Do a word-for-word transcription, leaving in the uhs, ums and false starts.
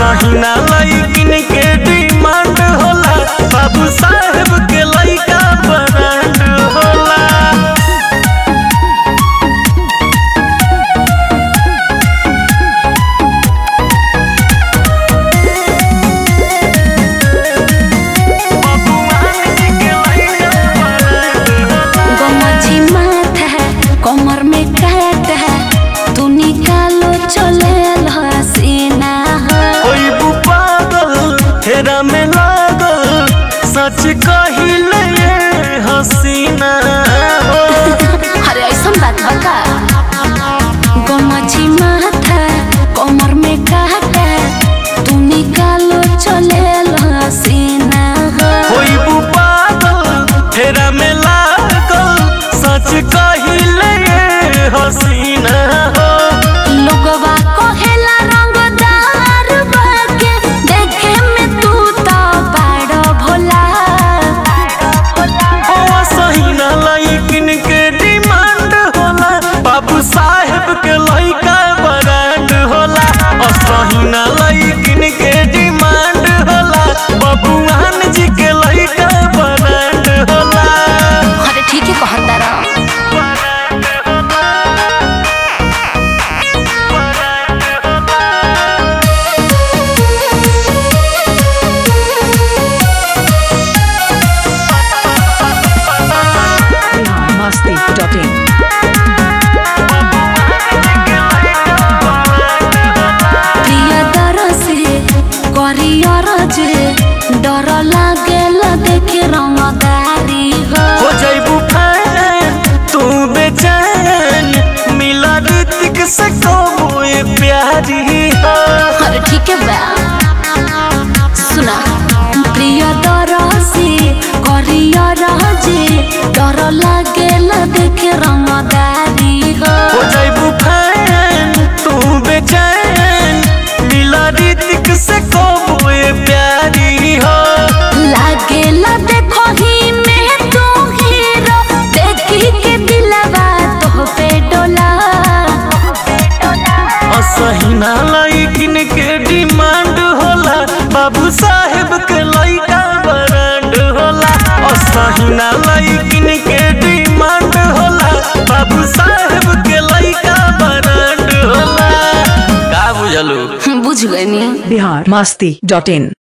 असहिना लइकिन के डिमांड होला, बाबू साहेब के लइका ब्रांड होला। गमछी माथा कमर में काट है, तू निकालो चले हसीना ओई पागल हेरा में लागल, सच कहिले ये हसीना। अरे ऐसा बात बता। गमछी माथा कमर में काट है, तू निकालो चले हसीना ओई पागल हेरा में लागल, सच कहिले ये हसीना हो। लोगवा कहेला रंगदार बाके, देखे में तू तो बड़ भोला। ओ असहिना लइकिन के डिमांड होला, बाबू साहेब के लइका ब्रांड होला। असहिना लइकिन के डिमांड होला, बबुआन जी के लइका ब्रांड होला। अरे ठीक है कहता रहा। डर लागेल देखे रंगदारी हो हो जाइबू फैन तू बेचैन, मिला ऋतिक से कबो ये प्यारी हो। अरे ठीक है बा सुना, प्रिय दरसी करिया राजे, डर लागेल देखे रंगदारी हो हो जाइबू फैन तू बेचैन, मिला ऋतिक से कबो ये प्यारी हो। लागेला देखो ही में तू हीरो, देखी के दिलवा तो पे डोला। असहिना लइकिन के डिमांड होला, बाबू साहेब के लइका ब्रांड होला। असहिना लइकिन के डिमांड होला, बाबू साहेब के लइका ब्रांड होला। का बुझलू? बुझ गई। बिहार मस्ती डॉट इन।